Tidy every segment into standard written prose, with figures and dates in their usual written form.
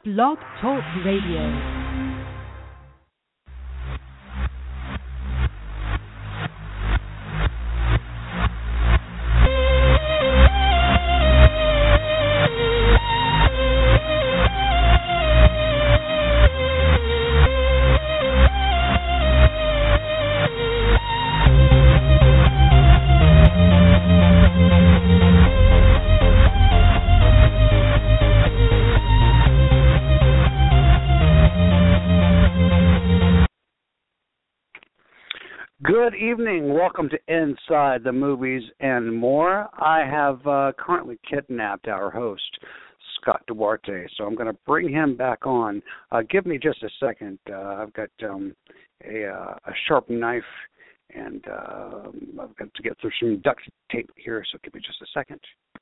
Blog Talk Radio. Good evening. Welcome to Inside the Movies and More. I have currently kidnapped our host, Scott Duarte, so I'm going to bring him back on. Give me just a second. I've got a sharp knife, and I've got to get through some duct tape here, so give me just a second.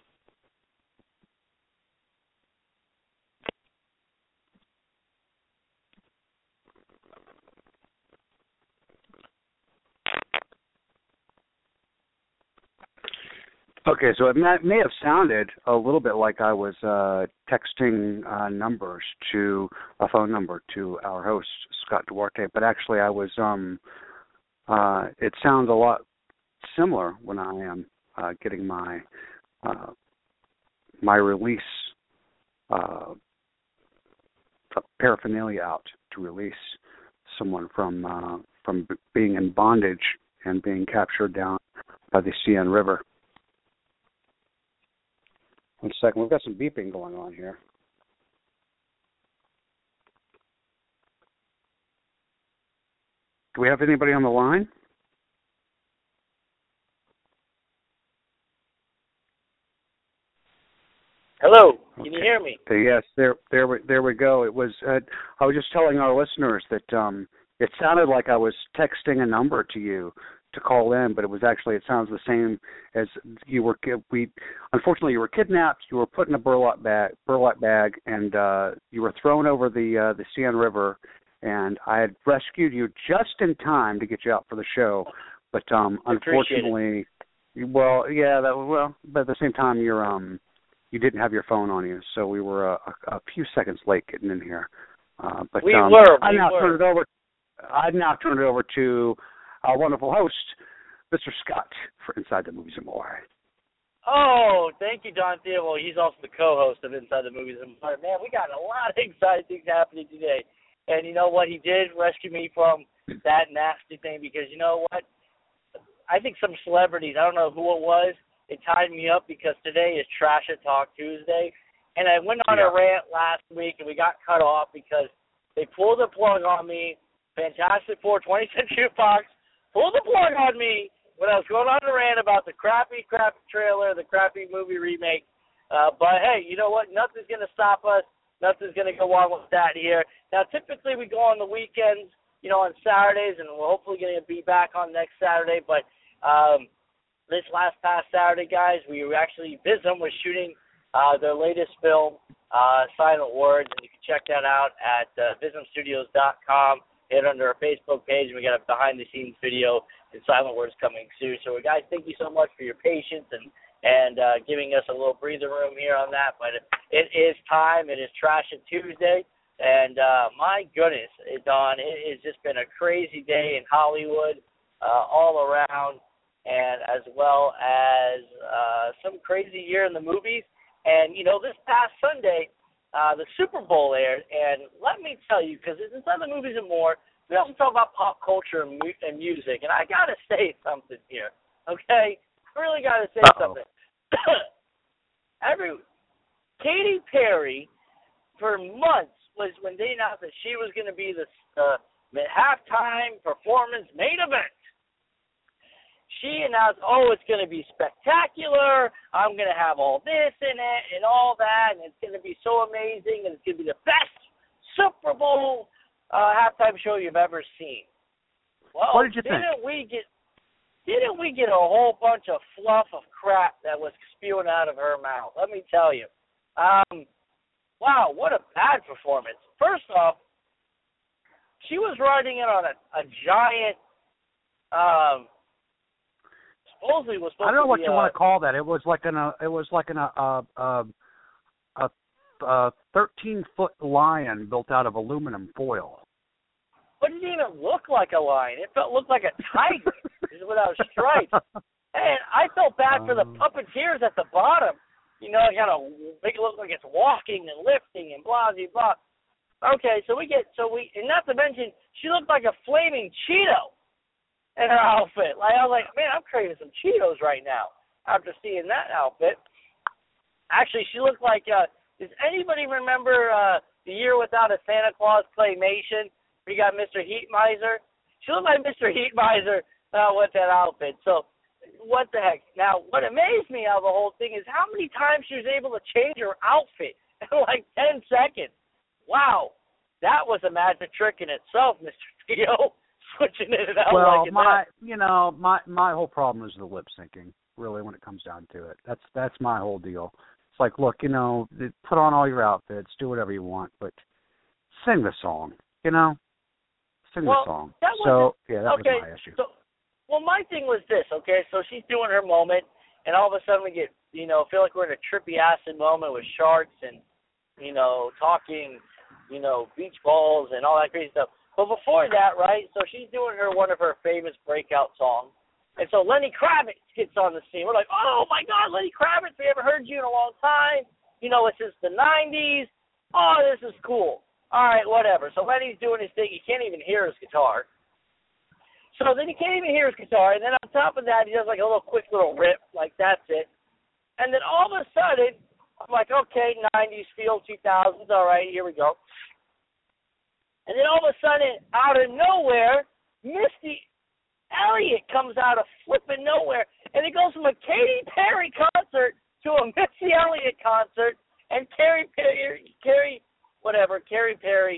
Okay, so it may have sounded a little bit like I was texting numbers to a phone number to our host, Scott Duarte, but actually I was, it sounds a lot similar when I am getting my release paraphernalia out to release someone from being in bondage and being captured down by the Seine River. One second, we've got some beeping going on here. Do we have anybody on the line? Hello, can you hear me? Yes, there we go. It was. I was just telling our listeners that it sounded like I was texting a number to you to call in, but it sounds the same as you were. Unfortunately, you were kidnapped. You were put in a burlap bag, and you were thrown over the Seine River. And I had rescued you just in time to get you out for the show, but unfortunately, but at the same time, you didn't have your phone on you, so we were a few seconds late getting in here. But I'd now turn it over to our wonderful host, Mr. Scott, for Inside the Movies and More. Oh, thank you, Don Theo. Well, he's also the co-host of Inside the Movies and More. Man, we got a lot of exciting things happening today. And you know what? He did rescue me from that nasty thing because you know what? I think some celebrities, I don't know who it was, they tied me up because today is Trash It Talk Tuesday. And I went on a rant last week and we got cut off because they pulled the plug on me. Fantastic Four, 20th Century Fox pulled the plug on me when I was going on a rant about the crappy trailer, the crappy movie remake. But, hey, you know what? Nothing's going to stop us. Nothing's going to go on with that here. Now, typically we go on the weekends, on Saturdays, and we're hopefully going to be back on next Saturday. But this past Saturday, guys, Vism was shooting their latest film, Silent Words, and you can check that out at vismstudios.com. Hit under our Facebook page, and we got a behind-the-scenes video and Silent Words coming soon. So, guys, thank you so much for your patience and giving us a little breather room here on that. But it is time. It is Trash It Tuesday, and my goodness, Don, it has just been a crazy day in Hollywood all around, and as well as some crazy year in the movies. And, this past Sunday, the Super Bowl aired, and let me tell you, because it's Inside the Movies and More, we also talk about pop culture and music, and I got to say something here, okay? I really got to say something. Katy Perry, for months, was when they announced that she was going to be the halftime performance main event. She announced, it's going to be spectacular. I'm going to have all this in it and all that, and it's going to be so amazing, and it's going to be the best Super Bowl halftime show you've ever seen. Well, what did you think? Didn't we get a whole bunch of fluff of crap that was spewing out of her mouth? Let me tell you. Wow, what a bad performance. First off, she was riding in on a giant supposedly was supposed to be. I don't know what you want to call that. It was like a 13-foot lion built out of aluminum foil. But it didn't even look like a lion. It looked like a tiger without stripes. And I felt bad for the puppeteers at the bottom. You know, you gotta make it look like it's walking and lifting and blah blah blah. Okay, and not to mention, she looked like a flaming Cheeto in her outfit. Like, I was like, man, I'm craving some Cheetos right now after seeing that outfit. Actually, she looked like, does anybody remember the Year Without a Santa Claus claymation? We got Mr. Heat Miser. She looked like Mr. Heat Miser with that outfit. So, what the heck? Now, what amazed me out of the whole thing is how many times she was able to change her outfit in like 10 seconds. Wow, that was a magic trick in itself, Mr. Theo, switching it out like that. Well, my whole problem is the lip syncing. Really, when it comes down to it, that's my whole deal. It's like, look, put on all your outfits, do whatever you want, but sing the song. Sing the song. That was my issue. Well, my thing was this, okay? So she's doing her moment, and all of a sudden we get, feel like we're in a trippy acid moment with sharks and, talking, beach balls and all that crazy stuff. But before that, right, so she's doing one of her famous breakout songs. And so Lenny Kravitz gets on the scene. We're like, oh, my God, Lenny Kravitz, we haven't heard you in a long time. It's since the 90s. Oh, this is cool. All right, whatever. So Lenny's doing his thing. He can't even hear his guitar. So then he can't even hear his guitar. And then on top of that, he does like a quick little rip. Like, that's it. And then all of a sudden, I'm like, okay, 90s feel, 2000s. All right, here we go. And then all of a sudden, out of nowhere, Missy Elliott comes out of flipping nowhere. And it goes from a Katy Perry concert to a Missy Elliott concert. And Katy Perry. Carrie Perry.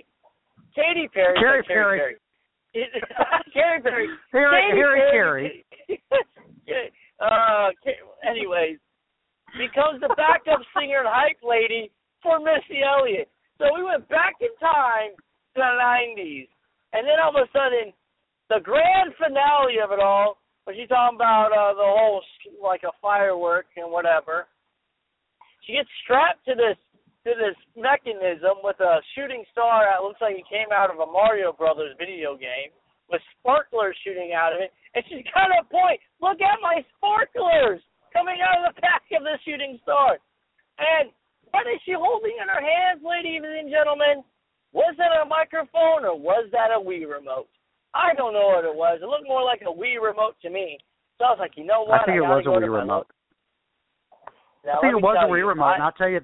Anyways, becomes the backup singer and hype lady for Missy Elliott. So we went back in time to the 90s. And then all of a sudden, the grand finale of it all, when she's talking about the whole, like a firework and whatever, she gets strapped to this mechanism with a shooting star that looks like it came out of a Mario Brothers video game with sparklers shooting out of it. And she's got a point. Look at my sparklers coming out of the back of the shooting star. And what is she holding in her hands, ladies and gentlemen? Was that a microphone or was that a Wii remote? I don't know what it was. It looked more like a Wii remote to me. So I was like, you know what? I think it was a Wii remote. Now, I think it was a Wii remote, and I'll tell you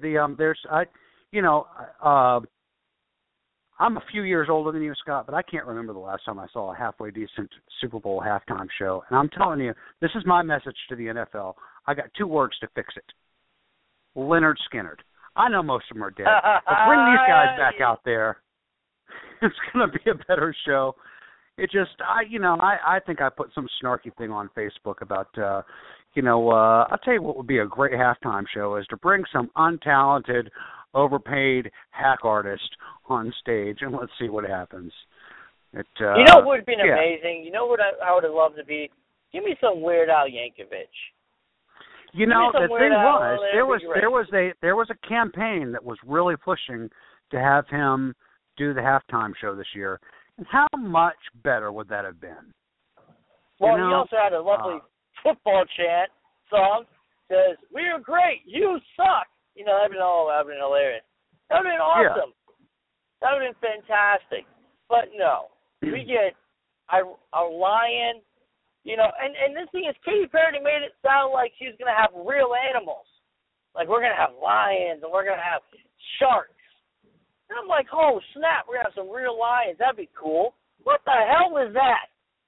I'm a few years older than you, Scott, but I can't remember the last time I saw a halfway decent Super Bowl halftime show. And I'm telling you, this is my message to the NFL. I got 2 words to fix it. Leonard Skinner. I know most of them are dead, but bring these guys back out there. It's going to be a better show. It just, I think I put some snarky thing on Facebook about, I'll tell you what would be a great halftime show is to bring some untalented, overpaid hack artist on stage, and let's see what happens. What would have been amazing? You know what I would have loved to be? Give me some Weird Al Yankovic. The thing was, there was a campaign that was really pushing to have him do the halftime show this year. And how much better would that have been? Well, he also had a lovely football chant song. Says, "We're great, you suck." That'd been hilarious. That'd been awesome. Yeah. That'd been fantastic. But no, we get a lion. And this thing is, Katy Perry made it sound like she's going to have real animals. Like, we're going to have lions and we're going to have sharks. And I'm like, oh, snap, we're going to have some real lions. That'd be cool. What the hell was that?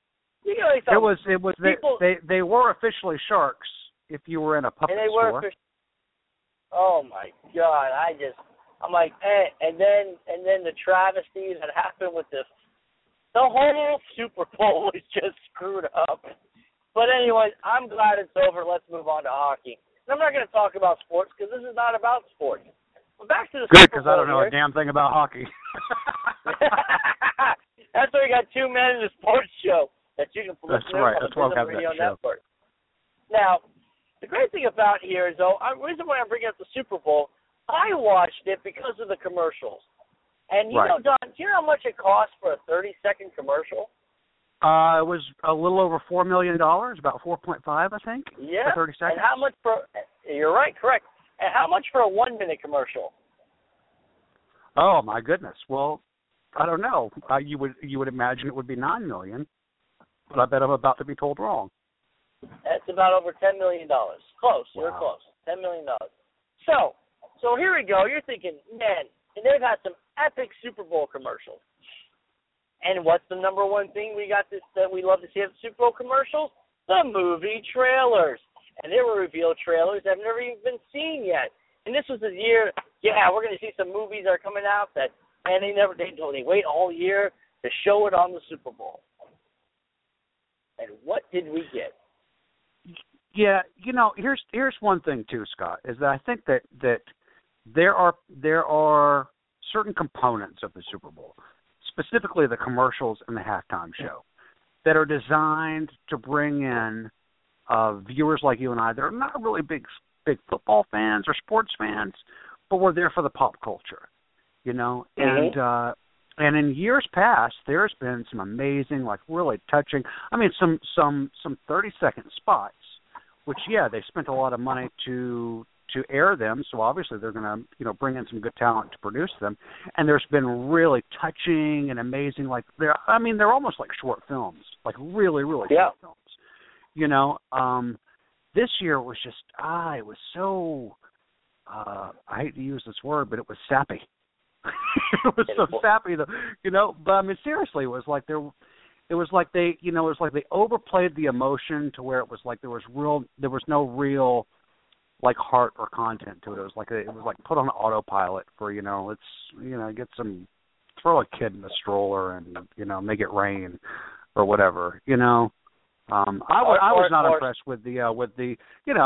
They were officially sharks if you were in a puppet store. Oh, my God. I'm like, and then the travesty that happened with the whole Super Bowl was just screwed up. But anyways, I'm glad it's over. Let's move on to hockey. And I'm not going to talk about sports because this is not about sports. But back to the Good, Super Bowl. Good, because I don't know a damn thing about hockey. That's why we got 2 men in the sports show that you can listen to on That's why we have Radio that show. Network. Now, the great thing about here is, though, the reason why I'm bringing up the Super Bowl, I watched it because of the commercials. And you Right. know, Don, do you know how much it costs for a 30-second commercial? It was a little over $4 million, about 4.5, I think, Yeah. for 30 seconds. And how much for? You're right, correct. And how much for a 1-minute commercial? Oh my goodness. Well, I don't know. You would imagine it would be $9 million, but I bet I'm about to be told wrong. That's about over $10 million. Close. Wow. You're close. $10 million. So here we go. You're thinking, man, and they've had some epic Super Bowl commercials. And what's the number one thing that we love to see at the Super Bowl commercials? The movie trailers. And they were revealed trailers that have never even been seen yet. And this was the year, we're going to see some movies that are coming out that, man, they wait all year to show it on the Super Bowl. And what did we get? Yeah, here's one thing too, Scott, is that I think that there are certain components of the Super Bowl, specifically the commercials and the halftime show, that are designed to bring in viewers like you and I that are not really big football fans or sports fans, but we're there for the pop culture, Mm-hmm. And in years past, there's been some amazing, like really touching, some 30-second spots, which, they spent a lot of money to air them, so obviously they're going to, bring in some good talent to produce them. And there's been really touching and amazing, like they're almost like short films, like really, really short films. This year was just, it was so, I hate to use this word, but it was sappy. It was so sappy, though, But seriously, it was like they overplayed the emotion to where it was like there was no real like heart or content to it. It was like put on autopilot for throw a kid in the stroller and make it rain or whatever. I was not impressed with the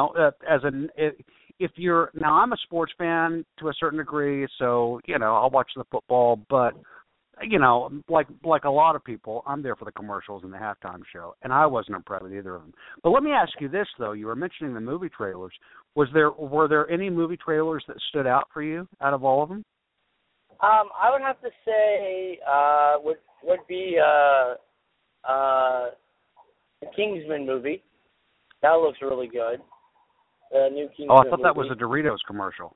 if you're now, I'm a sports fan to a certain degree, so I'll watch the football, but like a lot of people, I'm there for the commercials and the halftime show, and I wasn't impressed with either of them. But let me ask you this though: you were mentioning the movie trailers. Were there any movie trailers that stood out for you out of all of them? I would have to say would be the Kingsman movie. That looks really good. The new Kingsman I thought movie. that was a Doritos commercial.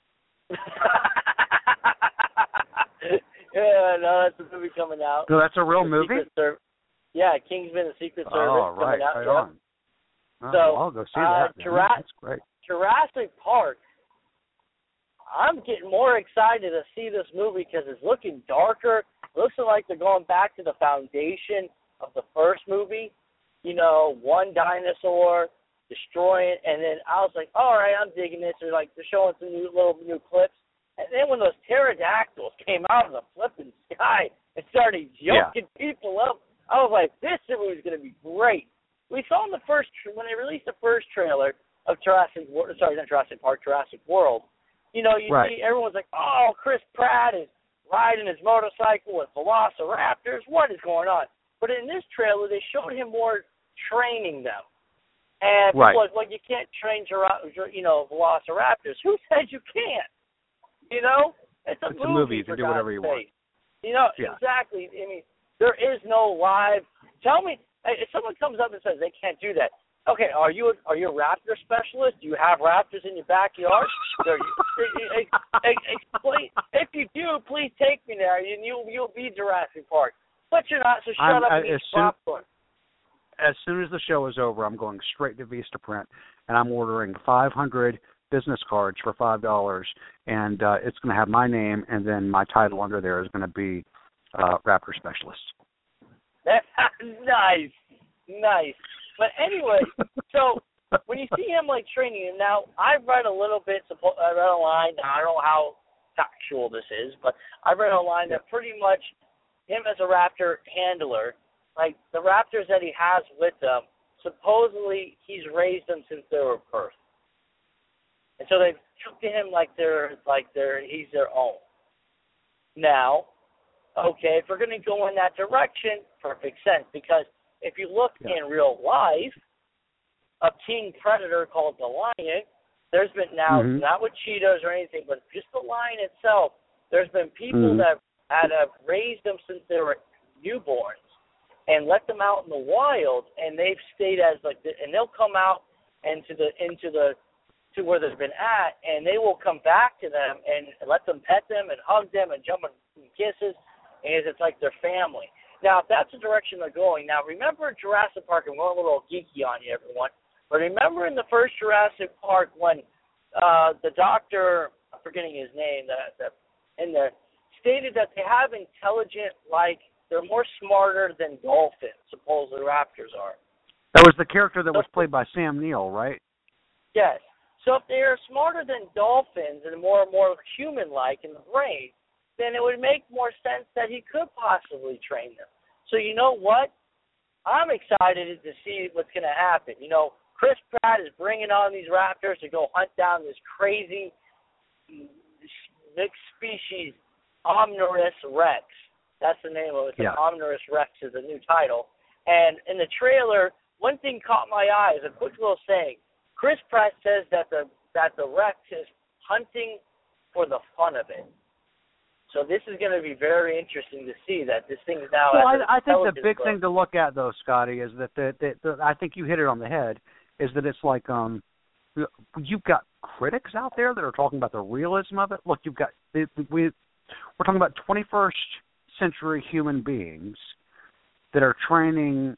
Yeah, no, that's a movie coming out. No, that's a real movie? Kingsman, the Secret Service right, coming out. Right on. So, I'll go see that. That's great. Jurassic Park, I'm getting more excited to see this movie because it's looking darker. It looks like they're going back to the foundation of the first movie. One dinosaur destroying, and then I was like, all right, I'm digging this. They're showing some new clips. And then when those pterodactyls came out of the flipping sky and started yoking people up, I was like, this movie is going to be great. We saw when they released the first trailer of Jurassic World, you see everyone's like, oh, Chris Pratt is riding his motorcycle with velociraptors. What is going on? But in this trailer, they showed him more training them. And people are like, well, you can't train velociraptors. Who said you can't? It's a movie. You can do whatever you want. Exactly. There is no live. Tell me, if someone comes up and says they can't do that, okay, are you a raptor specialist? Do you have raptors in your backyard? Explain. If you do, please take me there, and you'll be Jurassic Park. But you're not, so shut up and eat popcorn. As soon as the show is over, I'm going straight to Vistaprint, and I'm ordering 500 business cards for $5, and it's going to have my name, and then my title under there is going to be Raptor Specialist. Nice. But anyway, so when you see him training him, now I've read a little bit. I read a line. I don't know how factual this is, but I read a line that pretty much him as a Raptor handler, the Raptors that he has with them, supposedly he's raised them since they were birth. And so they've took to him he's their own. Now, okay, if we're going to go in that direction, perfect sense, because if you look in real life, a king predator called the lion there's been now, not with Cheetos or anything, but just the line itself, there's been people that have raised them since they were newborns and let them out in the wild, and they've stayed as and they'll come out and to where they've been at, and they will come back to them and let them pet them and hug them and jump in kisses, and it's like their family. Now, if that's the direction they're going, now remember Jurassic Park, and we're a little geeky on you, everyone, but remember in the first Jurassic Park when the doctor, I'm forgetting his name, in there, stated that they have intelligent, they're more smarter than dolphins, supposedly raptors are. That was the character that was played by Sam Neill, right? Yes. So if they are smarter than dolphins and more human-like in the brain, then it would make more sense that he could possibly train them. So you know what? I'm excited to see what's going to happen. Chris Pratt is bringing on these raptors to go hunt down this crazy mixed species Omnivorous Rex. That's the name of it. Yeah. Omnivorous Rex is the new title. And in the trailer, one thing caught my eye is a quick little saying. Chris Pratt says that the Rex is hunting for the fun of it. So this is going to be very interesting to see that this thing is now. Well, I think the big thing to look at, though, Scotty, is that I think you hit it on the head. Is that it's like you've got critics out there that are talking about the realism of it. Look, you've got we're talking about 21st century human beings that are training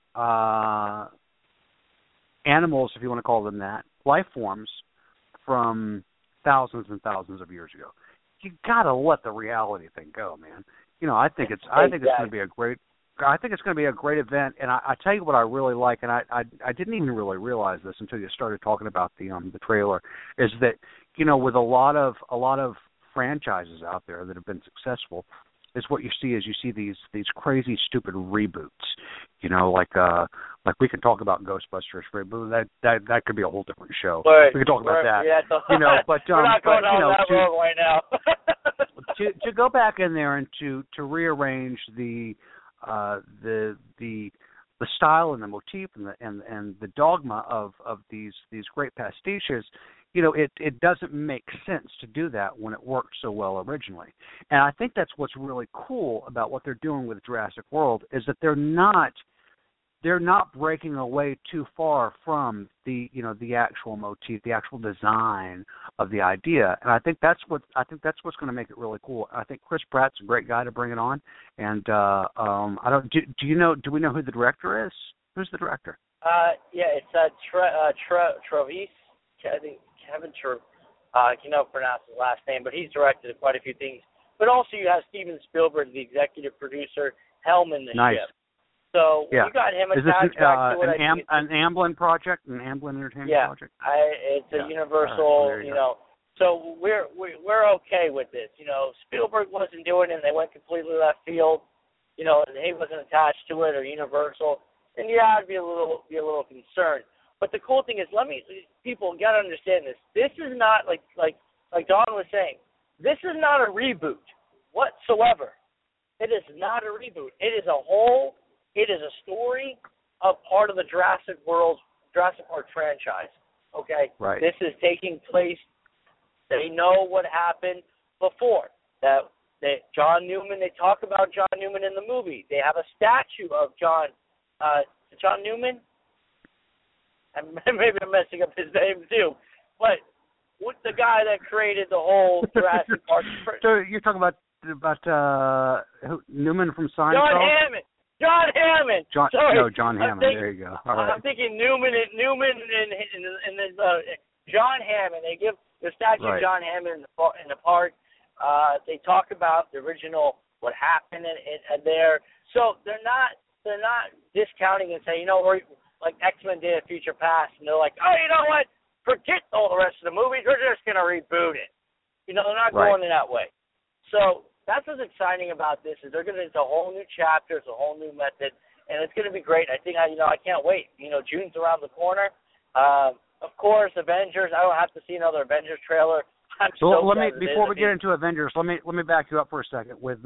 animals, if you want to call them that, life forms from thousands and thousands of years ago. You gotta let the reality thing go, man. I think it's going to be a great. I think it's going to be a great event, and I tell you what I really like, and I didn't even really realize this until you started talking about the trailer, is that with a lot of franchises out there that have been successful, is what you see these crazy stupid reboots, like we can talk about Ghostbusters reboot. That could be a whole different show. We can talk about that. Yeah, but we're not going on that road right now. to go back in there and to rearrange the style and the motif and the dogma of these great pastiches, it doesn't make sense to do that when it worked so well originally. And I think that's what's really cool about what they're doing with Jurassic World, is that they're not breaking away too far from the actual motif, the actual design of the idea. And I think that's what's going to make it really cool. I think Chris Pratt's a great guy to bring it on. And do we know who the director is? Who's the director? It's Travis. I think Kevin I can never pronounce his last name, but he's directed quite a few things. But also you have Steven Spielberg, the executive producer, helming the ship. So you got him attached back to what an Amblin project, an Amblin Entertainment project. It's a Universal, So we're okay with this. Spielberg wasn't doing it, and they went completely left field. And he wasn't attached to it or Universal. And I'd be a little concerned. But the cool thing is, people got to understand this. This is not like Don was saying. This is not a reboot whatsoever. It is not a reboot. It is a story of part of the Jurassic Park franchise. Okay? Right. This is taking place. They know what happened before. That John Newman, they talk about John Newman in the movie. They have a statue of John Newman. And maybe I'm messing up his name too. But what's the guy that created the whole Jurassic Park? So you're talking about Newman from Seinfeld? John Hammond. John Hammond. There you go. All right. I'm thinking Newman and then John Hammond. They give the statue of John Hammond in the park. They talk about the original what happened in there. So they're not discounting and saying, we're like X-Men did at Future Past, and they're like, oh, you know what? Forget all the rest of the movies. We're just going to reboot it. They're not going in that way. So that's what's exciting about this is they're going to. It's a whole new chapter. It's a whole new method, and it's going to be great. I think I can't wait. June's around the corner. Of course, Avengers. I don't have to see another Avengers trailer. Before we get into Avengers, let me back you up for a second with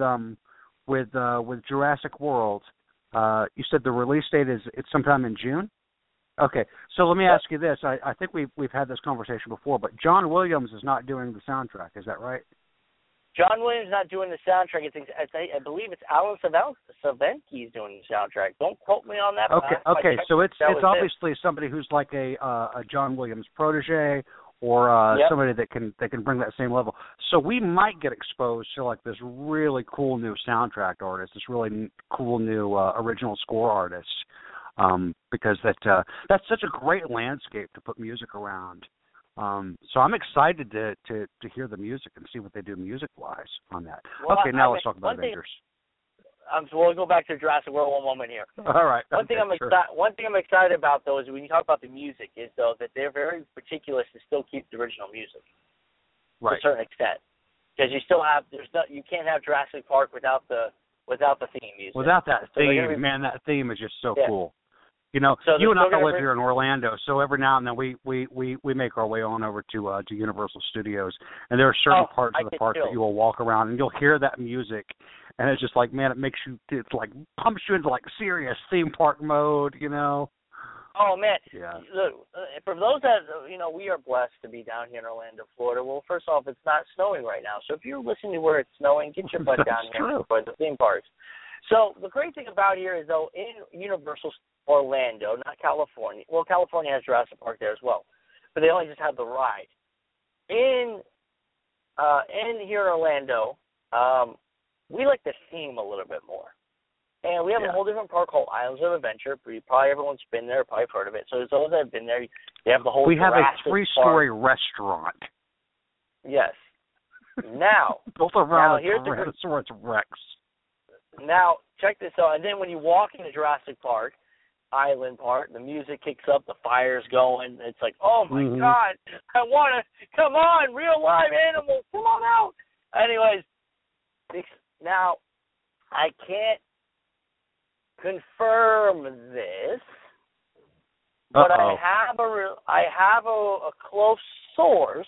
Jurassic World. You said the release date it's sometime in June? Okay, so let me ask you this. I think we've had this conversation before, but John Williams is not doing the soundtrack. Is that right? John Williams is not doing the soundtrack. I believe it's Alan Silvensky's doing the soundtrack. Don't quote me on that. Okay. So it's obviously somebody who's like a John Williams protege, or somebody that can bring that same level. So we might get exposed to like this really cool new soundtrack artist, this really cool new original score artist, because that's such a great landscape to put music around. So I'm excited to hear the music and see what they do music-wise on that. Well, now let's talk about Avengers. So we'll go back to Jurassic World one moment here. All right. One thing I'm excited about, though, is when you talk about the music, is though that they're very meticulous to still keep the original music, to a certain extent, because you still have you can't have Jurassic Park without the theme music. Without that theme, man, that theme is just so cool. You know, so you and I live here in Orlando, so every now and then we make our way on over to Universal Studios, and there are certain parts of the park that you will walk around and you'll hear that music, and it's just like, man, it's like pumps you into like serious theme park mode, you know. Oh man, yeah. Look, for those that we are blessed to be down here in Orlando, Florida. Well, first off, it's not snowing right now, so if you're listening to where it's snowing, get your butt down here for the theme parks. So the great thing about here is, though, in Universal Orlando, not California. Well, California has Jurassic Park there as well, but they only just have the ride. In here in Orlando, we like the theme a little bit more, and we have a whole different park called Islands of Adventure. Probably everyone's been there, probably heard of it. So those that have been there, they have the whole. We have Jurassic a 3-story restaurant. Yes. Now, built around a Tyrannosaurus Rex. Now, check this out. And then when you walk into Jurassic Park, Island Park, the music kicks up, the fire's going. It's like, oh, my God, I want to, come on, real live animals, come on out. Anyways, now, I can't confirm this, but I have a close source.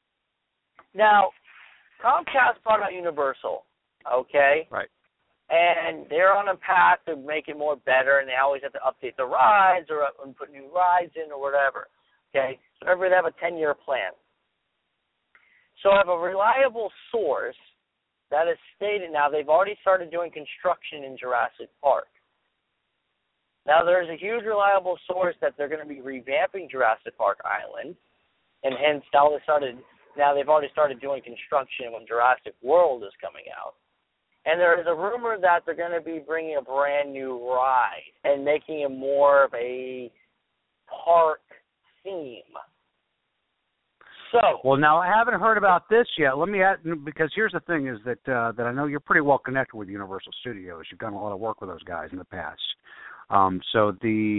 Now, Comcast bought out Universal, okay? Right. And they're on a path to make it more better, and they always have to update the rides or put new rides in or whatever. Okay? So they have a 10-year plan. So I have a reliable source that has stated now they've already started doing construction in Jurassic Park. Now there's a huge reliable source that they're going to be revamping Jurassic Park Island, and hence now they've already started doing construction when Jurassic World is coming out. And there is a rumor that they're going to be bringing a brand new ride and making it more of a park theme. So, well, now I haven't heard about this yet. Let me add, because here's the thing: is that I know you're pretty well connected with Universal Studios. You've done a lot of work with those guys in the past. So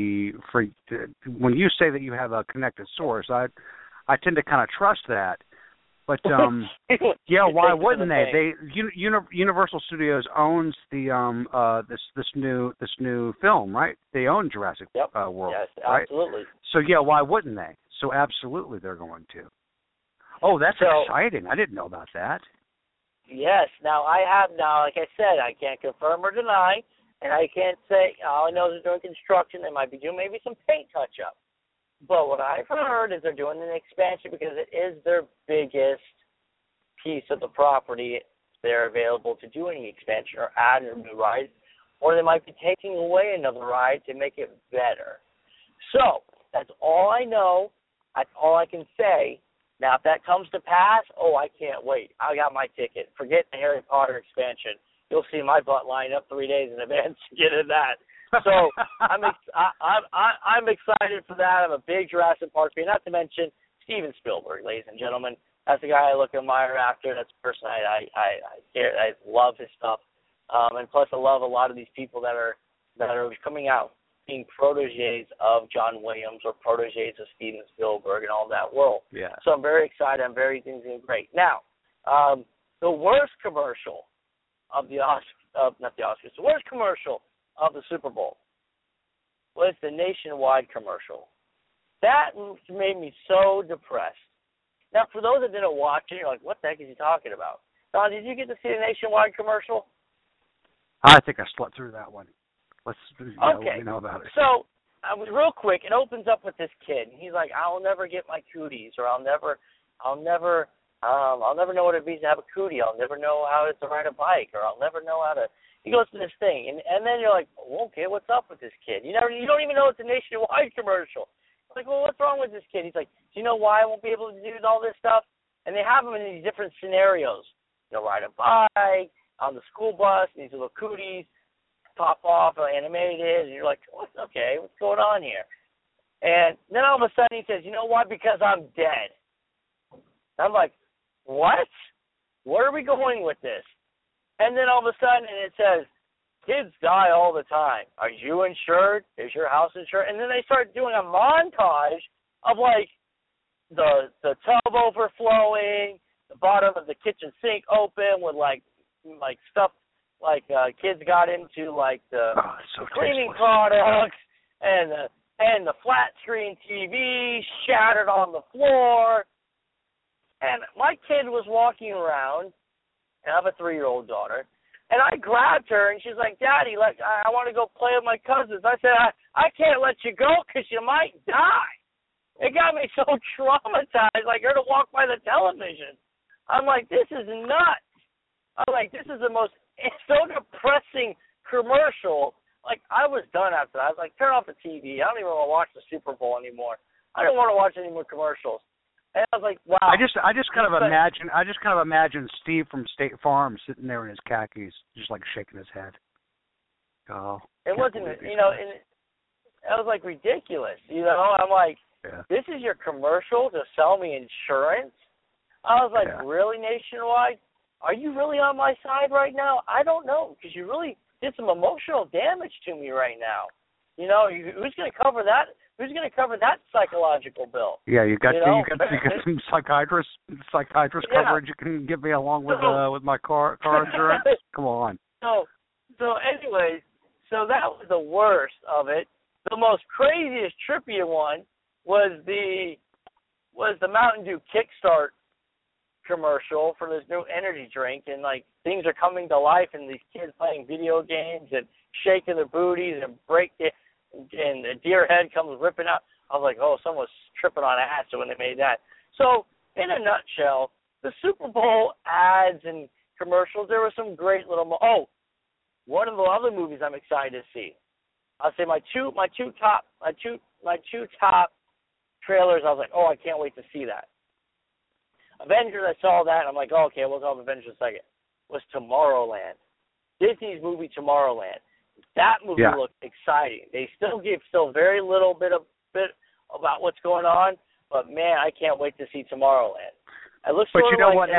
when you say that you have a connected source, I tend to kind of trust that. But yeah, why wouldn't they? Universal Studios owns the this new film, right? They own Jurassic World, yes, right? Absolutely. So yeah, why wouldn't they? So absolutely, they're going to. Oh, that's exciting! I didn't know about that. Yes. Now like I said, I can't confirm or deny, and I can't say. All I know is they're doing construction. They might be doing maybe some paint touch-up. But what I've heard is they're doing an expansion because it is their biggest piece of the property. They're available to do any expansion or add a new ride, or they might be taking away another ride to make it better. So that's all I know. That's all I can say. Now, if that comes to pass, I can't wait. I got my ticket. Forget the Harry Potter expansion. You'll see my butt line up 3 days in advance to get in that. So I'm excited for that. I'm a big Jurassic Park fan. Not to mention Steven Spielberg, ladies and gentlemen. That's the guy I look at admire after. That's the person I love his stuff. And plus, I love a lot of these people that are coming out being proteges of John Williams or proteges of Steven Spielberg and all that world. Yeah. So I'm very excited. Things are great. Now, the worst commercial of the worst commercial of the Super Bowl was the Nationwide commercial. That made me so depressed. Now, for those that didn't watch it, you're like, what the heck is he talking about? Don, did you get to see the Nationwide commercial? I think I slept through that one. Let me know about it. So real quick, it opens up with this kid, and he's like, "I'll never get my cooties, or I'll never know what it means to have a cootie. I'll never know how to ride a bike, or I'll never know how to." He goes to this thing, and then you're like, well, "Okay, what's up with this kid?" You don't even know it's a Nationwide commercial. Like, well, what's wrong with this kid? He's like, "Do you know why I won't be able to do all this stuff?" And they have him in these different scenarios. He'll ride a bike on the school bus, and these little cooties pop off, animated, and you're like, okay, what's going on here? And then all of a sudden he says, "You know why? Because I'm dead." I'm like, what? Where are we going with this? And then all of a sudden it says, "Kids die all the time. Are you insured? Is your house insured?" And then they start doing a montage of like the tub overflowing, the bottom of the kitchen sink open with like stuff like kids got into like the cleaning products, and the flat screen TV shattered on the floor. And my kid was walking around, and I have a 3-year-old daughter, and I grabbed her, and she's like, "Daddy, I want to go play with my cousins." I said, I can't let you go because you might die. It got me so traumatized, like her to walk by the television. I'm like, this is nuts. I'm like, this is the most so depressing commercial. Like, I was done after that. I was like, turn off the TV. I don't even want to watch the Super Bowl anymore. I don't want to watch any more commercials. And I was like, wow. I just kind of imagine Steve from State Farm sitting there in his khakis, just like shaking his head. Oh, it wasn't, and it was like ridiculous. I'm like, This is your commercial to sell me insurance? I was like, really, Nationwide? Are you really on my side right now? I don't know, because you really did some emotional damage to me right now. Who's going to cover that? Who's going to cover that psychological bill? Yeah, you got some psychiatrist coverage you can give me along with my car insurance. Come on. So anyways, that was the worst of it. The most craziest, trippier one was the Mountain Dew Kickstart commercial for this new energy drink, and like things are coming to life, and these kids playing video games and shaking their booties and and the deer head comes ripping out. I was like, oh, someone was tripping on acid when they made that. So in a nutshell, the Super Bowl ads and commercials, there were some great little one of the other movies I'm excited to see. I'll say my two top trailers. I was like, oh, I can't wait to see that. Avengers, I saw that, and I'm like, oh, okay, we'll talk Avengers in a second. Was Tomorrowland. Disney's movie Tomorrowland. That movie looked exciting. They still give very little bit about what's going on, but man, I can't wait to see Tomorrowland. It looks but you know like, what?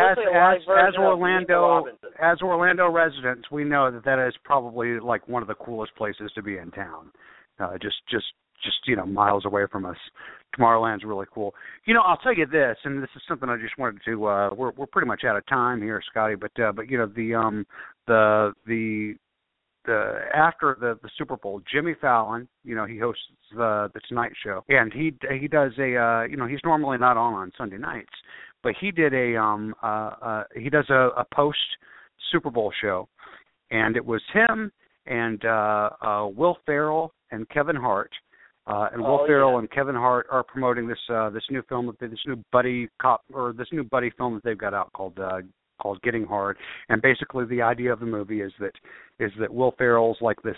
As Orlando residents, we know that is probably like one of the coolest places to be in town. Just miles away from us. Tomorrowland's really cool. I'll tell you this, and this is something I just wanted to. We're pretty much out of time here, Scotty. But the after the Super Bowl, Jimmy Fallon, he hosts the Tonight Show, and he does he's normally not on Sunday nights, but he did he does a post Super Bowl show, and it was him and Will Ferrell and Kevin Hart. Will Ferrell and Kevin Hart are promoting this new film, this new buddy film that they've got out called Getting Hard. And basically, the idea of the movie is that Will Ferrell's like this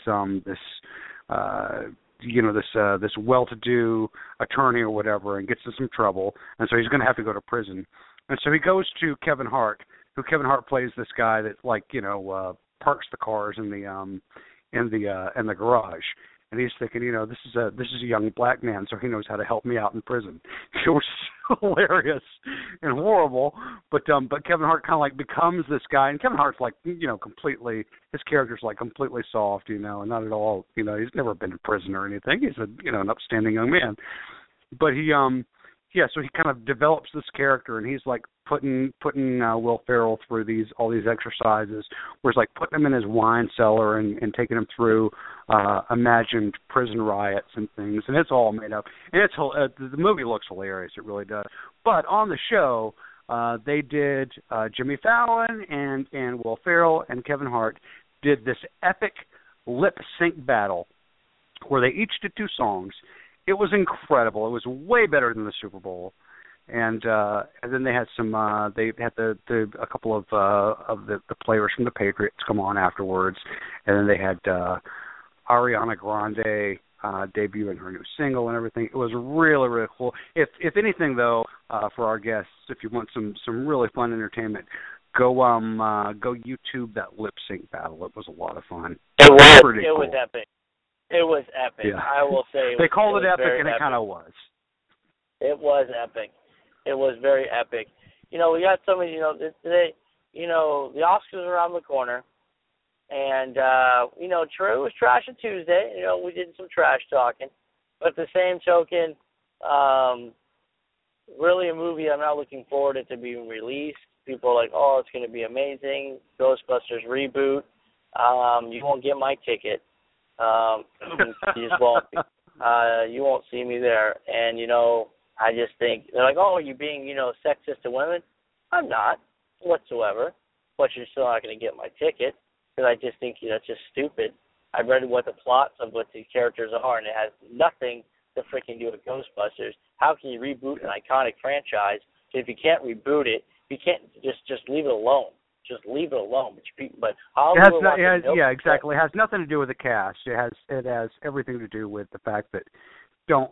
well-to-do attorney or whatever, and gets in some trouble, and so he's going to have to go to prison. And so he goes to Kevin Hart, who Kevin Hart plays this guy that parks the cars in the garage. And he's thinking, this is a young black man, so he knows how to help me out in prison. It was hilarious and horrible, but Kevin Hart kind of like becomes this guy, and Kevin Hart's like, completely, his character's like completely soft, and not at all, he's never been to prison or anything. He's an upstanding young man, but so he kind of develops this character, and he's like putting Will Ferrell through all these exercises, where he's like putting him in his wine cellar and taking him through imagined prison riots and things, and it's all made up. And the movie looks hilarious, it really does. But on the show, they did Jimmy Fallon and Will Ferrell and Kevin Hart did this epic lip sync battle, where they each did 2 songs. It was incredible. It was way better than the Super Bowl. And then they had some. They had a couple of the players from the Patriots come on afterwards, and then they had Ariana Grande debuting her new single and everything. It was really, really cool. If anything though, for our guests, if you want some really fun entertainment, go YouTube that lip sync battle. It was a lot of fun. It was cool. epic. It was epic. Yeah. I will say. They called it epic, and it epic. kind of was. It was epic. It was very epic. We got so many. Today, the Oscars are around the corner, and True was Trash on Tuesday. We did some trash talking, but the same token, really a movie I'm not looking forward to it to being released. People are like, oh, it's going to be amazing. Ghostbusters reboot. You won't get my ticket. You just won't. You won't see me there, and I just think they're like, oh, are you being, sexist to women? I'm not whatsoever, but you're still not going to get my ticket because I just think that's just stupid. I read what the plots of what the characters are, and it has nothing to freaking do with Ghostbusters. How can you reboot an iconic franchise? If you can't reboot it, you can't just leave it alone. Just leave it alone. But Hollywood exactly. It has nothing to do with the cast. It has everything to do with the fact that don't.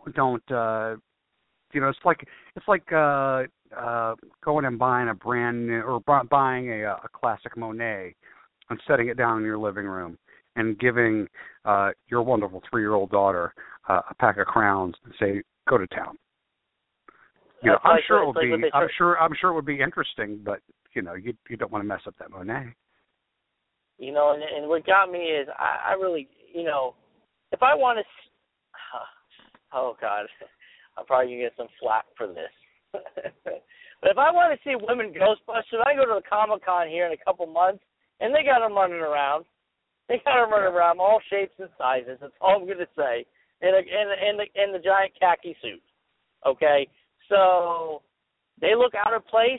It's like going and buying a brand new or buying a classic Monet and setting it down in your living room and giving your wonderful 3-year-old daughter a pack of crowns and say, "Go to town." I'm sure it would be. I'm sure it would be interesting, but you don't want to mess up that Monet. And what got me is I really, if I want to, oh God. I'm probably going to get some flack for this. But if I want to see women Ghostbusters, I go to the Comic-Con here in a couple months, and they got them running around. They got them running around, all shapes and sizes. That's all I'm going to say. And the giant khaki suits. Okay? So they look out of place,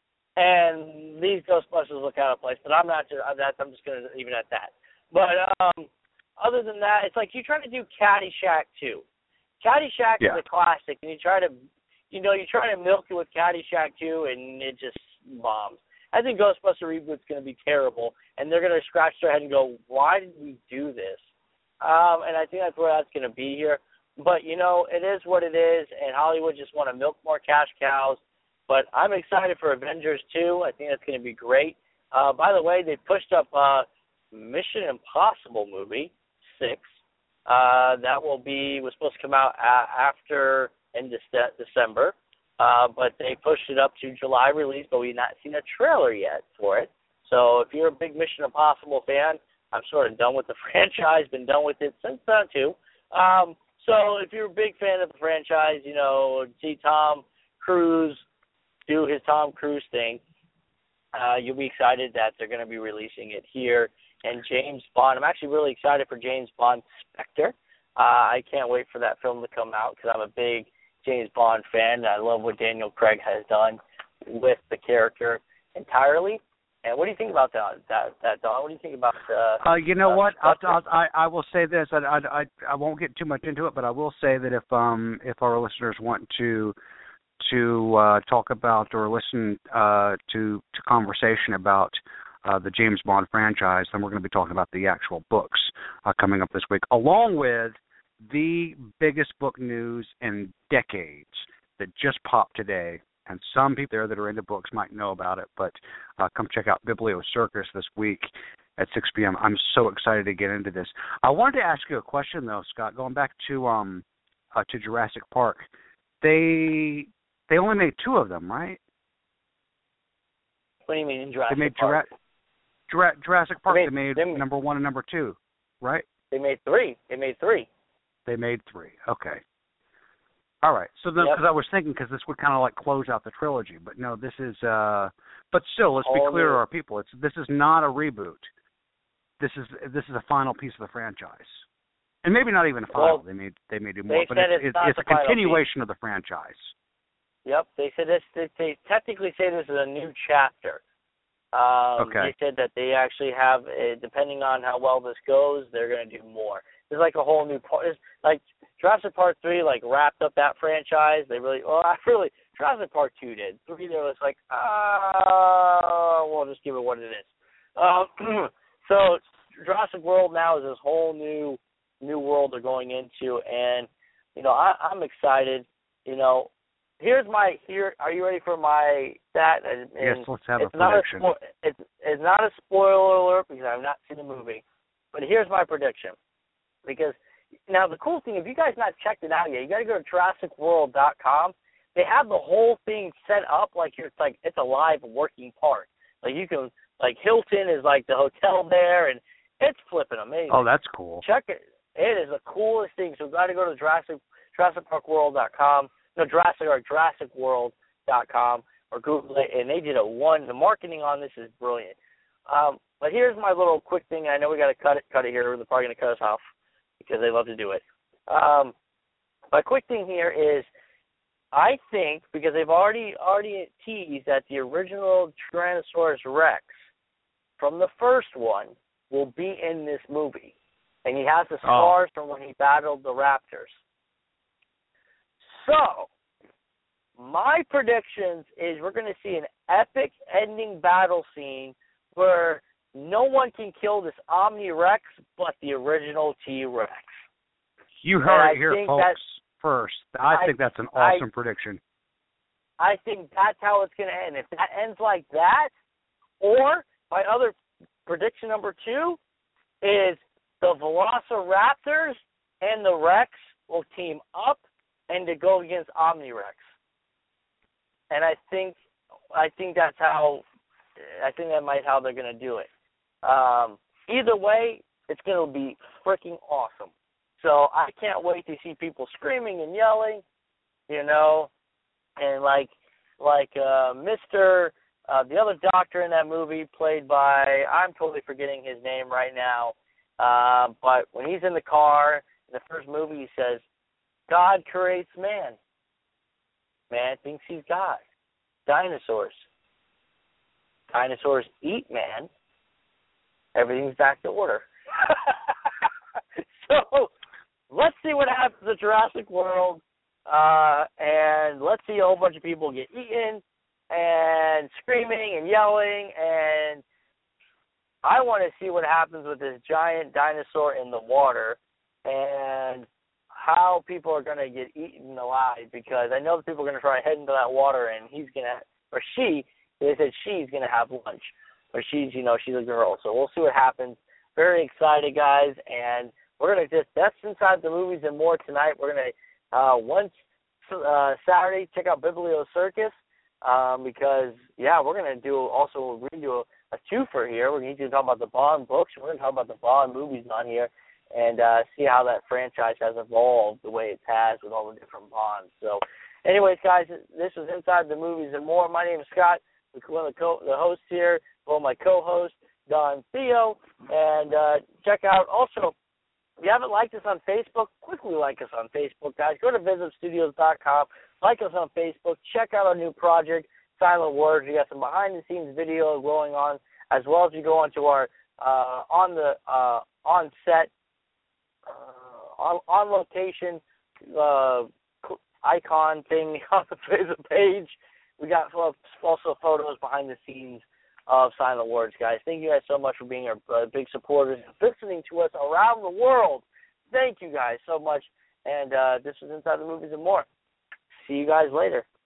and these Ghostbusters look out of place. But I'm just going to leave it at that. But other than that, it's like you're trying to do Caddyshack 2. Caddyshack is a classic, and you try to milk it with Caddyshack 2, and it just bombs. I think Ghostbuster reboot's going to be terrible, and they're going to scratch their head and go, "Why did we do this?" And I think that's where that's going to be here. But it is what it is, and Hollywood just want to milk more cash cows. But I'm excited for Avengers 2. I think that's going to be great. By the way, they pushed up Mission Impossible movie 6. That was supposed to come out after in December, but they pushed it up to July release, but we've not seen a trailer yet for it. So if you're a big Mission Impossible fan, I'm sort of done with the franchise, been done with it since then too. So if you're a big fan of the franchise, see Tom Cruise do his Tom Cruise thing, you'll be excited that they're going to be releasing it here. And James Bond, I'm actually really excited for James Bond Spectre. I can't wait for that film to come out because I'm a big James Bond fan. I love what Daniel Craig has done with the character entirely. And what do you think about that Don? What do you think about? You know what? I will say this. I won't get too much into it, but I will say that if our listeners want to talk about or listen to conversation about the James Bond franchise, then we're going to be talking about the actual books coming up this week, along with the biggest book news in decades that just popped today. And some people there that are into books might know about it, but come check out Biblio Circus this week at 6 p.m. I'm so excited to get into this. I wanted to ask you a question, though, Scott. Going back to Jurassic Park, they only made 2 of them, right? What do you mean in Jurassic Park? Jurassic Park, they made number 1 and number 2, right? They made 3. They made 3. Okay. All right. So then, because I was thinking, because this would kind of like close out the trilogy, but no, this is. But still, let's be clear to our people. This is not a reboot. This is a final piece of the franchise, and maybe not even a final. They may do more, but it's a continuation of the franchise. Yep. They said this. They technically say this is a new chapter. They said that they actually have, depending on how well this goes, they're going to do more. There's like a whole new part. Like Jurassic Park 3, like wrapped up that franchise. They really, Jurassic Park 2 did. 3, they was like, we'll just give it what it is. So Jurassic World now is this whole new world they're going into, and I'm excited. Are you ready for my stat? Yes, let's have a prediction. It's not a spoiler alert because I've not seen the movie, but here's my prediction. Because now the cool thing, if you guys not checked it out yet, you got to go to JurassicWorld.com. They have the whole thing set up like it's a live working park. Like you can, like Hilton is like the hotel there, and it's flipping amazing. Oh, that's cool. Check it. It is the coolest thing. So you got to go to JurassicParkWorld.com. No, JurassicWorld.com or Google it, and they did the marketing on this is brilliant. But here's my little quick thing. I know we got to cut it here. They're probably going to cut us off because they love to do it. My quick thing here is, I think because they've already teased that the original Tyrannosaurus Rex from the first one will be in this movie, and he has the scars from when he battled the raptors. So, my predictions is we're going to see an epic ending battle scene where no one can kill this Omni-Rex but the original T-Rex. You heard it here, folks, first. I think that's an awesome prediction. I think that's how it's going to end. If that ends like that, or my other prediction number 2 is the Velociraptors and the Rex will team up and to go against Omni-Rex. And I think that's how, that might how they're going to do it. Either way, it's going to be freaking awesome. So I can't wait to see people screaming and yelling, and like Mr. The other doctor in that movie played by, I'm totally forgetting his name right now, but when he's in the car in the first movie, he says, God creates man. Man thinks he's God. Dinosaurs eat man. Everything's back to order. So let's see what happens at Jurassic World, and let's see a whole bunch of people get eaten and screaming and yelling, and I want to see what happens with this giant dinosaur in the water and how people are going to get eaten alive, because I know that people are going to try to head into that water, and they said she's going to have lunch, or she's a girl. So we'll see what happens. Very excited, guys, and we're going to that's Inside the Movies and More tonight. We're going to, Saturday, check out Biblio Circus, because, we're going to do a twofer here. We're going to talk about the Bond books. We're going to talk about the Bond movies on here, and see how that franchise has evolved the way it has with all the different Bonds. So, anyways, guys, this is Inside the Movies and More. My name is Scott, one of the hosts here, well, my co-host, Don Theo, and check out also, if you haven't liked us on Facebook, quickly like us on Facebook, guys. Go to visitstudios.com, like us on Facebook, check out our new project, Silent Words. We got some behind-the-scenes video going on, as well as you go onto our on-set, on-location icon thing on the page. We got also photos behind the scenes of Silent Words, guys. Thank you guys so much for being our big supporters and listening to us around the world. Thank you guys so much. And this is Inside the Movies and More. See you guys later.